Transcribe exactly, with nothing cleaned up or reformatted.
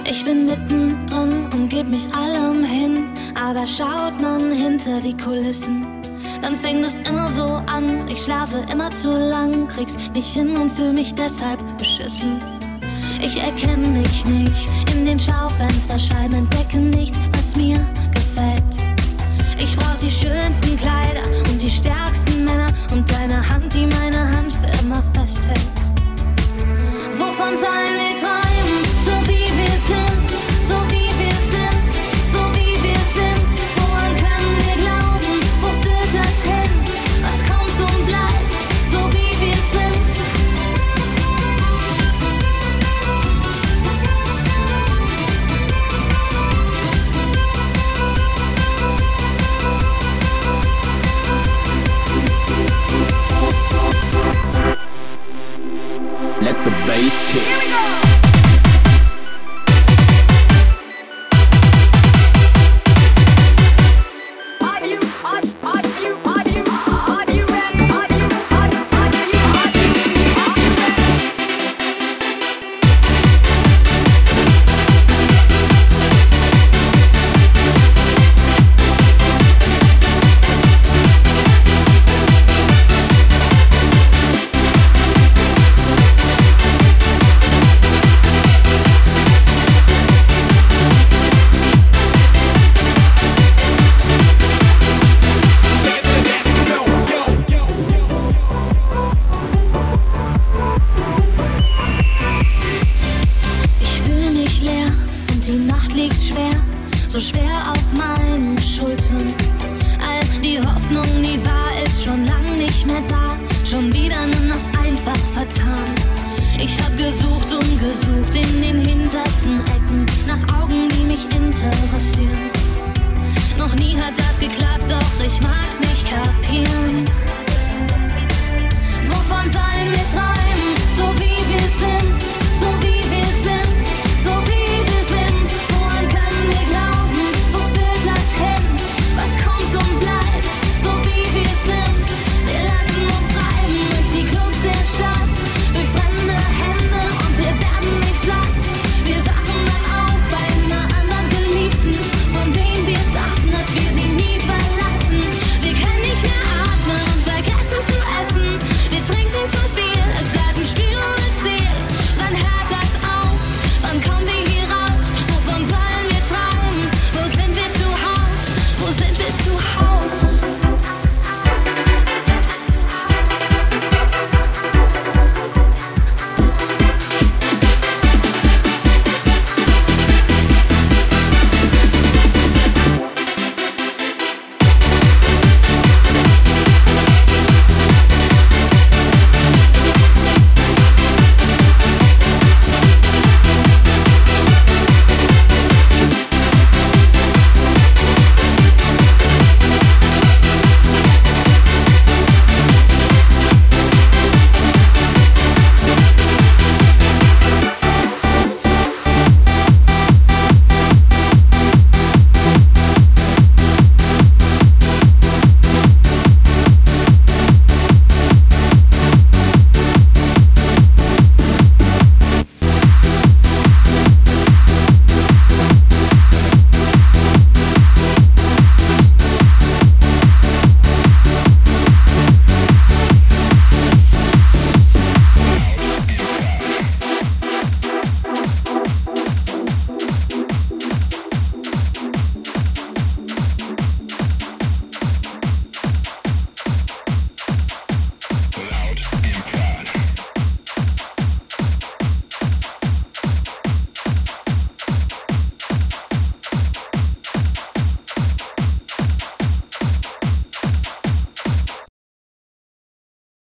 Ich bin mittendrin und geb mich allem hin, aber schaut man hinter die Kulissen, dann fängt es immer so an. Ich schlafe immer zu lang, krieg's nicht hin und fühl mich deshalb beschissen. Ich erkenne mich nicht in den Schaufensterscheiben, entdecke nichts, was mir gefällt. Ich brauch die schönsten Kleider und die stärksten Männer und deine Hand, die meine Hand für immer festhält. Wovon sollen wir träumen, so wie wir sind, so wie wir sind, so wie wir sind? Woran können wir glauben, wo führt das hin? Was kommt und bleibt, so wie wir sind. Let the bass kick. Here we go. So schwer auf meinen Schultern. All die Hoffnung, die war, ist schon lang nicht mehr da. Schon wieder eine Nacht einfach vertan. Ich hab gesucht und gesucht in den hintersten Ecken nach Augen, die mich interessieren. Noch nie hat das geklappt, doch ich mag's nicht kapieren.